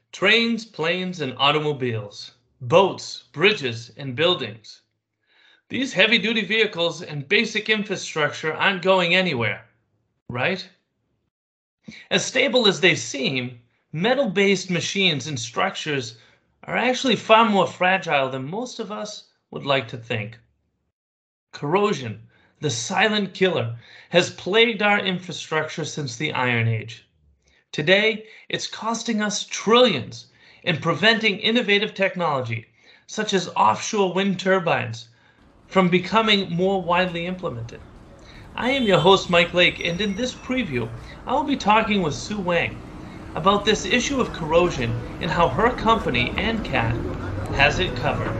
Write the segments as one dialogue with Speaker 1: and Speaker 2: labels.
Speaker 1: Trains, planes, and automobiles, boats, bridges, and buildings. These heavy duty vehicles and basic infrastructure aren't going anywhere, right? As stable as they seem, metal based machines and structures are actually far more fragile than most of us would like to think. Corrosion, the silent killer, has plagued our infrastructure since the Iron Age. Today, it's costing us trillions and preventing innovative technology, such as offshore wind turbines, from becoming more widely implemented. I am your host, Mike Lake, and in this preview, I will be talking with Sue Wang about this issue of corrosion and how her company, ANCAT, has it covered.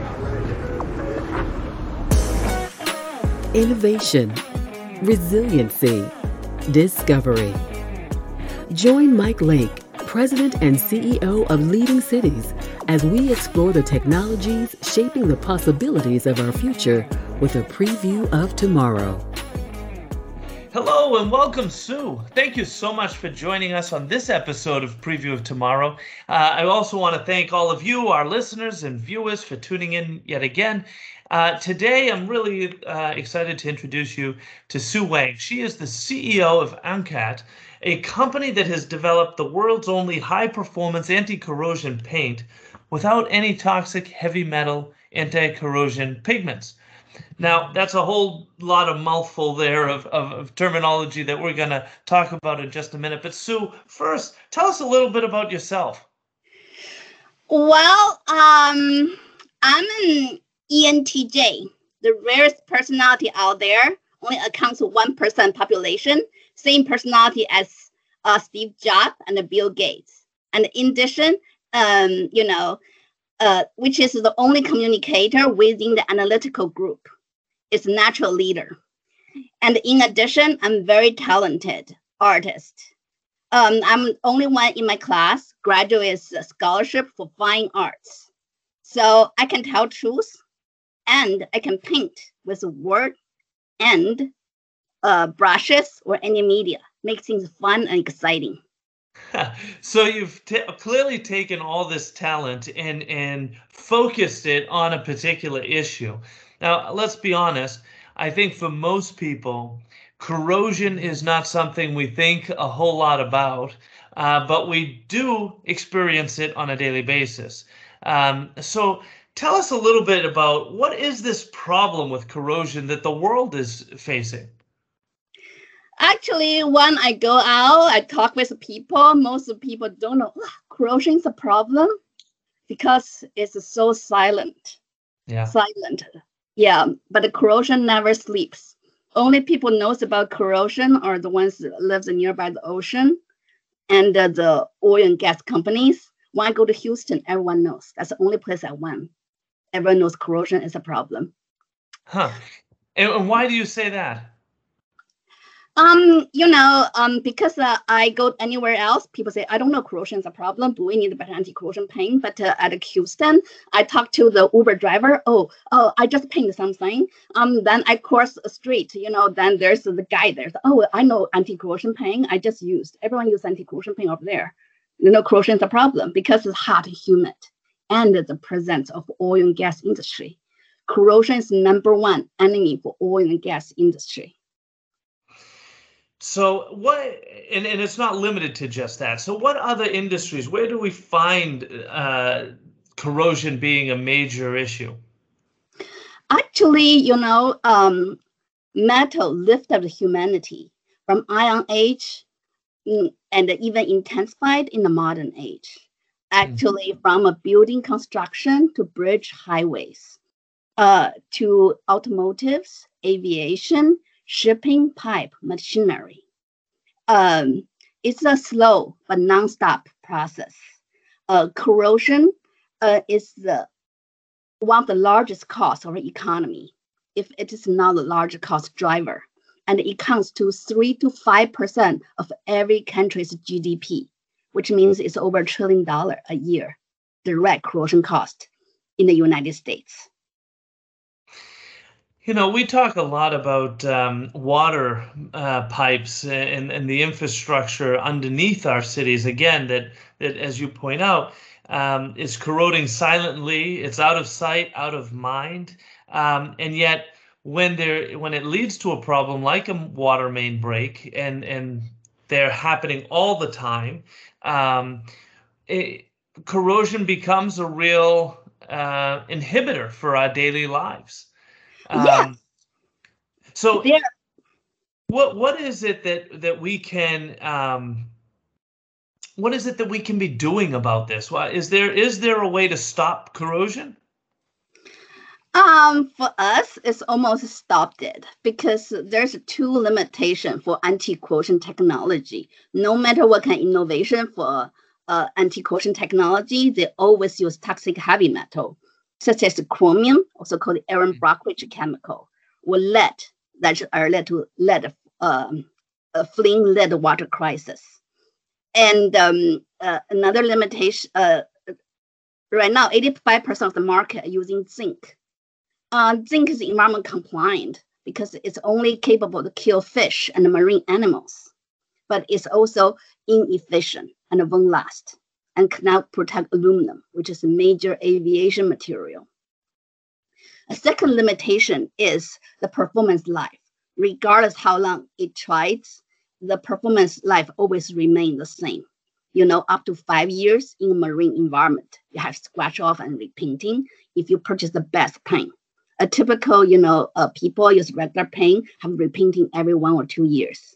Speaker 2: Innovation, resiliency, discovery. Join Mike Lake, President and CEO of Leading Cities, as we explore the technologies shaping the possibilities of our future with a preview of tomorrow.
Speaker 1: Hello and welcome, Sue. Thank you so much for joining us on this episode of Preview of Tomorrow. I also want to thank all of you, our listeners and viewers, for tuning in yet again. Today, I'm really excited to introduce you to Sue Wang. She is the CEO of ANCAT, a company that has developed the world's only high-performance anti-corrosion paint without any toxic heavy metal anti-corrosion pigments. Now, that's a whole lot of mouthful there of terminology that we're going to talk about in just a minute. But Sue, first, tell us a little bit about yourself.
Speaker 3: Well, I'm an ENTJ, the rarest personality out there, only accounts for 1% population, same personality as Steve Jobs and Bill Gates. And in addition, which is the only communicator within the analytical group. It's a natural leader. And in addition, I'm very talented artist. I'm only one in my class, graduate scholarship for fine arts. So I can tell truth and I can paint with word and brushes or any media, make things fun and exciting.
Speaker 1: So you've clearly taken all this talent and focused it on a particular issue. Now, let's be honest. I think for most people, corrosion is not something we think a whole lot about, but we do experience it on a daily basis. So tell us a little bit about what is this problem with corrosion that the world is facing?
Speaker 3: Actually, when I go out, I talk with people. Most people don't know corrosion is a problem because it's so silent.
Speaker 1: Yeah.
Speaker 3: Silent. Yeah, but the corrosion never sleeps. Only people knows about corrosion are the ones that lives nearby the ocean and the oil and gas companies. When I go to Houston, everyone knows. That's the only place I went. Everyone knows corrosion is a problem.
Speaker 1: Huh. And why do you say that?
Speaker 3: Because I go anywhere else, people say, I don't know corrosion is a problem, but we need a better anti-corrosion paint. But at Houston, I talked to the Uber driver. Oh, I just painted something. Then I cross the street, then there's the guy there. Oh, I know anti-corrosion paint. I just used. Everyone uses anti-corrosion paint over there. Corrosion is a problem because it's hot, humid, and the presence of oil and gas industry. Corrosion is number one enemy for oil and gas industry.
Speaker 1: So and it's not limited to just that. So what other industries, where do we find corrosion being a major issue?
Speaker 3: Actually, metal lifted humanity from Iron Age and even intensified in the modern age. Actually, from a building construction to bridge highways, to automotives, aviation, shipping, pipe, machinery. It's a slow but non-stop process. Corrosion is one of the largest costs of our economy, if it is not the largest cost driver. And it counts to 3 to 5% of every country's GDP, which means it's over $1 trillion a year, direct corrosion cost in the United States.
Speaker 1: We talk a lot about water pipes and the infrastructure underneath our cities. Again, that as you point out, is corroding silently. It's out of sight, out of mind, and yet when it leads to a problem like a water main break, and they're happening all the time, corrosion becomes a real inhibitor for our daily lives.
Speaker 3: Yes.
Speaker 1: So what is it that we can what is it that we can be doing about this? Is there a way to stop corrosion?
Speaker 3: For us, it's almost stopped it because there's two limitations for anti-corrosion technology. No matter what kind of innovation for anti-corrosion technology, they always use toxic heavy metal, such as chromium, also called Aaron Brockovich chemical, or lead, that are led to lead, a fleeing lead water crisis. And another limitation, right now, 85% of the market are using zinc. Zinc is environment compliant because it's only capable to kill fish and marine animals, but it's also inefficient and won't last and cannot protect aluminum, which is a major aviation material. A second limitation is the performance life. Regardless how long it tries, the performance life always remains the same. Up to 5 years in a marine environment, you have scratch off and repainting if you purchase the best paint. A typical, people use regular paint, have repainting every 1 or 2 years.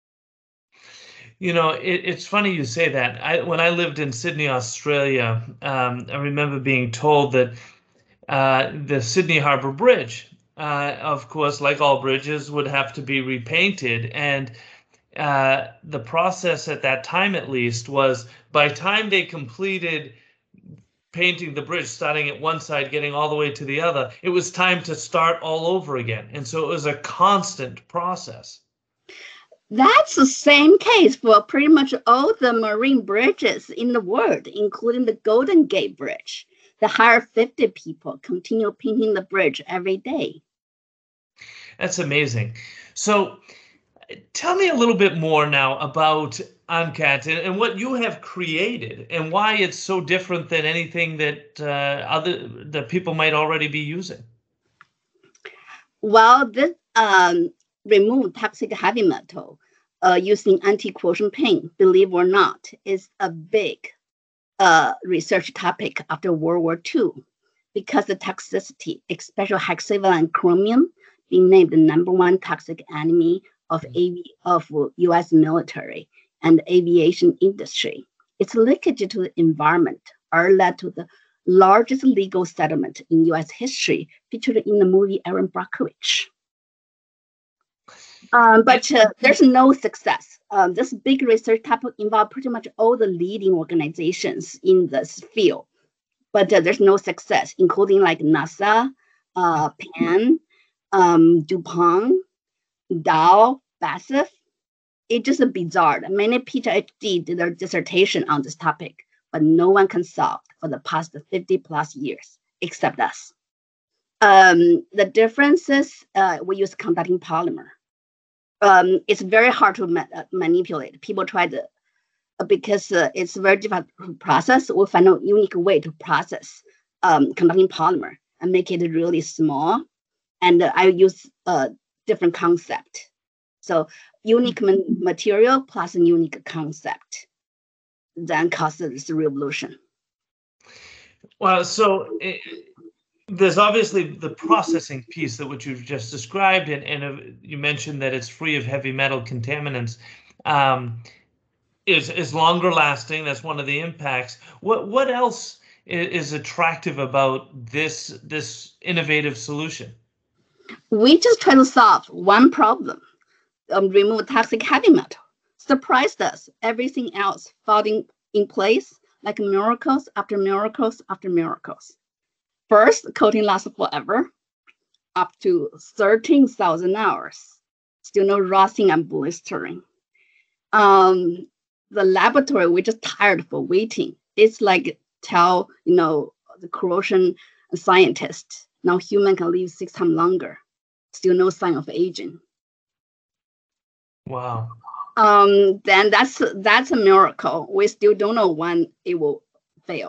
Speaker 1: It's funny you say that. When I lived in Sydney, Australia, I remember being told that the Sydney Harbour Bridge, of course, like all bridges, would have to be repainted. And the process at that time, at least, was by the time they completed painting the bridge, starting at one side, getting all the way to the other, it was time to start all over again. And so it was a constant process.
Speaker 3: That's the same case for pretty much all the marine bridges in the world, including the Golden Gate Bridge. They hire 50 people, continue painting the bridge every day.
Speaker 1: That's amazing. So tell me a little bit more now about ONCAT and what you have created and why it's so different than anything that people might already be using.
Speaker 3: Well, this remove toxic heavy metal using anti-corrosion paint, believe it or not, is a big research topic after World War II because the toxicity, especially hexavalent and chromium, being named the #1 toxic enemy of U.S. military and aviation industry. Its leakage to the environment are led to the largest legal settlement in U.S. history, featured in the movie Aaron Brockovich. But there's no success. This big research topic involves pretty much all the leading organizations in this field, but there's no success, including like NASA, Penn, DuPont, Dow, BASF. It's just bizarre. Many PhD did their dissertation on this topic, but no one can solve for the past 50 plus years except us. The difference is we use conducting polymer. It's very hard to manipulate. People try to, because it's a very difficult process, we'll find a unique way to process conducting polymer and make it really small. And I use a different concept. So unique material plus a unique concept then causes this revolution.
Speaker 1: Well, so there's obviously the processing piece that what you've just described, and you mentioned that it's free of heavy metal contaminants. Is longer lasting. That's one of the impacts. What else is attractive about this innovative solution?
Speaker 3: We just try to solve one problem. Remove toxic heavy metal. Surprised us. Everything else falling in place like miracles after miracles after miracles. First, coating lasts forever, up to 13,000 hours. Still no rusting and blistering. The laboratory, we're just tired for waiting. It's like tell the corrosion scientist, now human can live 6 times longer. Still no sign of aging.
Speaker 1: Wow.
Speaker 3: Then that's a miracle. We still don't know when it will fail.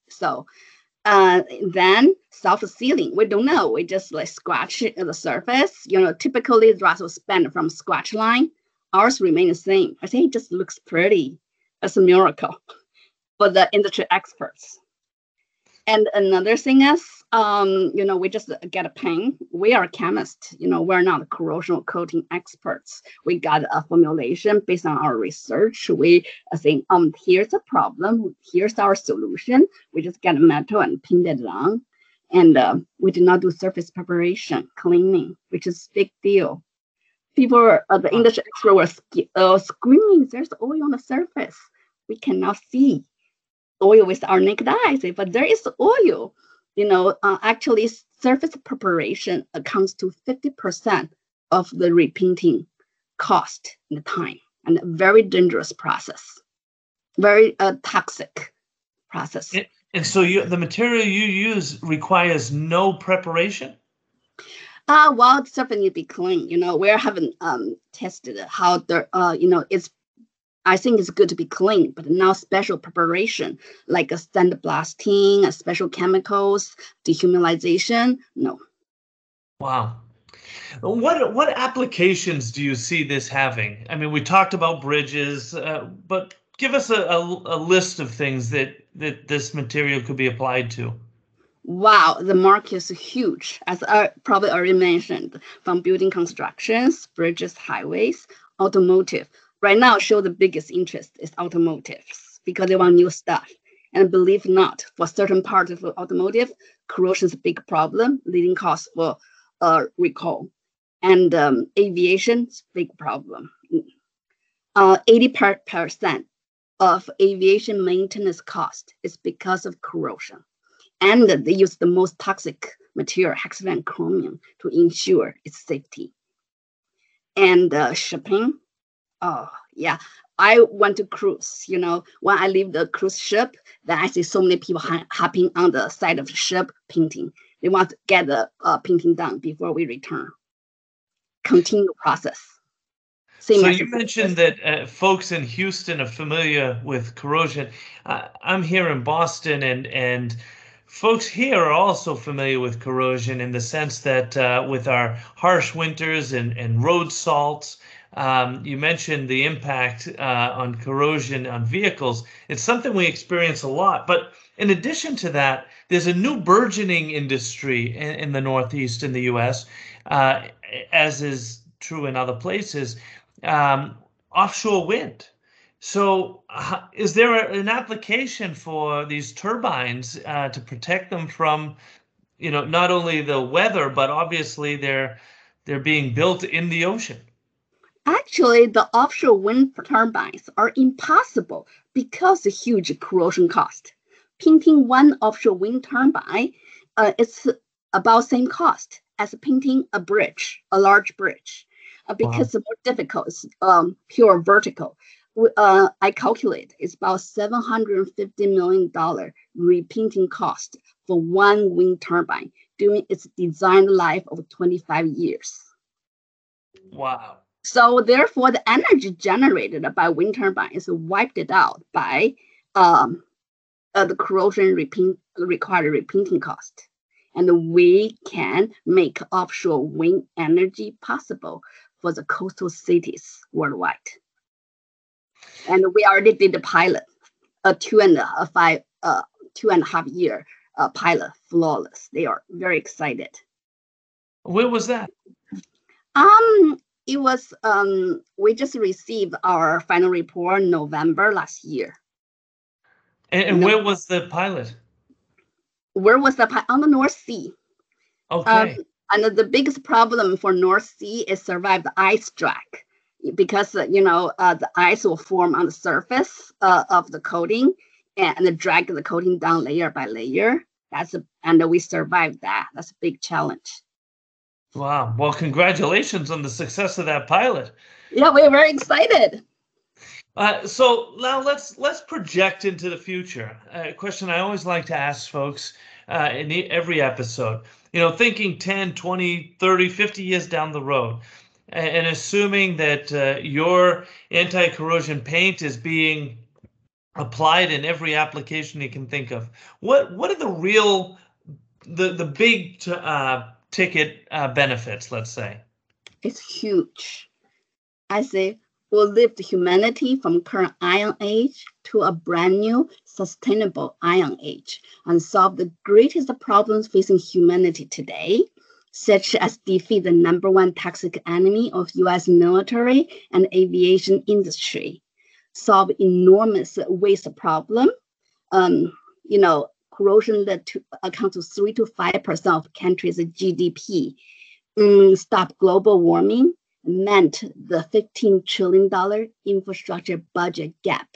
Speaker 3: So then self-sealing, we don't know. We just like scratch the surface. Typically the rust will span from scratch line. Ours remain the same. I think it just looks pretty. It's a miracle for the industry experts. And another thing is, we just get a pen. We are chemists. We're not corrosion coating experts. We got a formulation based on our research. We think, here's a problem. Here's our solution. We just get a metal and pin it on. And we do not do surface preparation, cleaning, which is a big deal. People, the industry expert were screaming, there's oil on the surface. We cannot see oil with our naked eyes, but there is oil. Actually, surface preparation accounts to 50% of the repainting cost and time, and a very dangerous process, very toxic process.
Speaker 1: And so the material you use requires no preparation?
Speaker 3: Well, the surface need to be clean. We haven't tested how it's. I think it's good to be clean, but not special preparation like a sandblasting, a special chemicals, dehumidification. No.
Speaker 1: Wow. What applications do you see this having? I mean, we talked about bridges, but give us a list of things that this material could be applied to.
Speaker 3: Wow, the market is huge, as I probably already mentioned, from building constructions, bridges, highways, automotive. Right now, show the biggest interest is automotives because they want new stuff. And believe not, for certain parts of automotive, corrosion is a big problem, leading cause for recall. And aviation is a big problem. 80% of aviation maintenance cost is because of corrosion. And they use the most toxic material, hexavalent chromium, to ensure its safety. And shipping. Oh, yeah. I went to cruise, when I leave the cruise ship, then I see so many people hopping on the side of the ship painting. They want to get the painting done before we return. Continue process.
Speaker 1: So you mentioned that folks in Houston are familiar with corrosion. I'm here in Boston, and folks here are also familiar with corrosion in the sense that with our harsh winters and road salts, you mentioned the impact on corrosion on vehicles. It's something we experience a lot. But in addition to that, there's a new burgeoning industry in the Northeast in the U.S., as is true in other places, offshore wind. So is there an application for these turbines to protect them from, not only the weather, but obviously they're being built in the ocean?
Speaker 3: Actually, the offshore wind turbines are impossible because of huge corrosion cost. Painting one offshore wind turbine, it's about same cost as painting a bridge, a large bridge, because the more difficult is pure vertical. I calculate it's about $750 million repainting cost for one wind turbine during its design life of 25 years.
Speaker 1: Wow.
Speaker 3: So therefore, the energy generated by wind turbine is wiped out by the corrosion required repainting cost. And we can make offshore wind energy possible for the coastal cities worldwide. And we already did the pilot, a 2.5 year pilot, flawless. They are very excited.
Speaker 1: Where was that?
Speaker 3: It was, we just received our final report in November last year.
Speaker 1: And where was the pilot?
Speaker 3: Where was the pilot? On the North Sea.
Speaker 1: Okay.
Speaker 3: And the biggest problem for North Sea is survive the ice drag, because, the ice will form on the surface of the coating and drag the coating down layer by layer. And we survived that. That's a big challenge.
Speaker 1: Wow. Well, congratulations on the success of that pilot.
Speaker 3: Yeah, we're very excited.
Speaker 1: So now let's project into the future. A question I always like to ask folks in every episode, thinking 10, 20, 30, 50 years down the road, and assuming that your anti-corrosion paint is being applied in every application you can think of. What are the big ticket benefits, let's say?
Speaker 3: It's huge. I say we'll lift humanity from current iron age to a brand new sustainable iron age and solve the greatest problems facing humanity today, such as defeat the #1 toxic enemy of US military and aviation industry, solve enormous waste problem. Corrosion led to account to 3 to 5% of countries' GDP. Stop global warming, meant the $15 trillion infrastructure budget gap.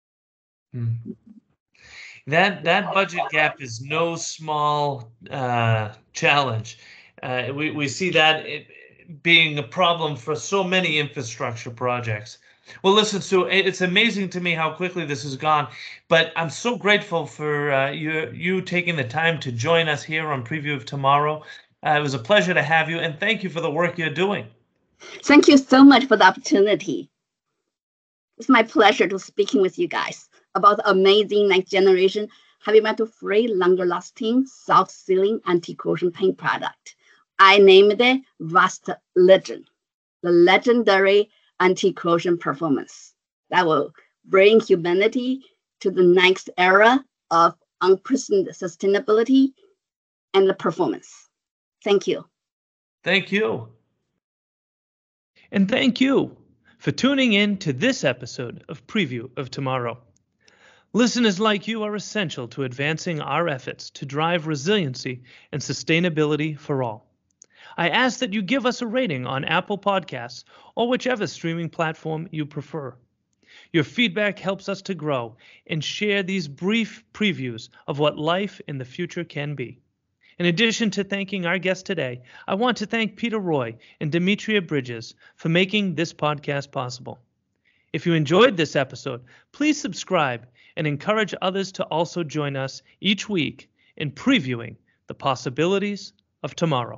Speaker 1: That budget gap is no small challenge. We see that being a problem for so many infrastructure projects. Well, listen, Sue, it's amazing to me how quickly this has gone, but I'm so grateful for you taking the time to join us here on Preview of Tomorrow. It was a pleasure to have you, and thank you for the work you're doing.
Speaker 3: Thank you so much for the opportunity. It's my pleasure to speaking with you guys about the amazing next generation heavy metal-free, longer-lasting, self-sealing anti-corrosion paint product. I named it Rust Legend, the legendary anti-corrosion performance that will bring humanity to the next era of unprecedented sustainability and the performance. Thank you.
Speaker 1: Thank you. And thank you for tuning in to this episode of Preview of Tomorrow. Listeners like you are essential to advancing our efforts to drive resiliency and sustainability for all. I ask that you give us a rating on Apple Podcasts or whichever streaming platform you prefer. Your feedback helps us to grow and share these brief previews of what life in the future can be. In addition to thanking our guest today, I want to thank Peter Roy and Demetria Bridges for making this podcast possible. If you enjoyed this episode, please subscribe and encourage others to also join us each week in previewing the possibilities of tomorrow.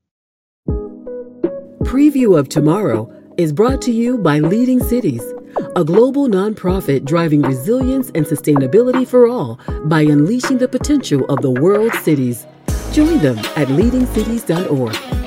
Speaker 2: Preview of Tomorrow is brought to you by Leading Cities, a global nonprofit driving resilience and sustainability for all by unleashing the potential of the world's cities. Join them at leadingcities.org.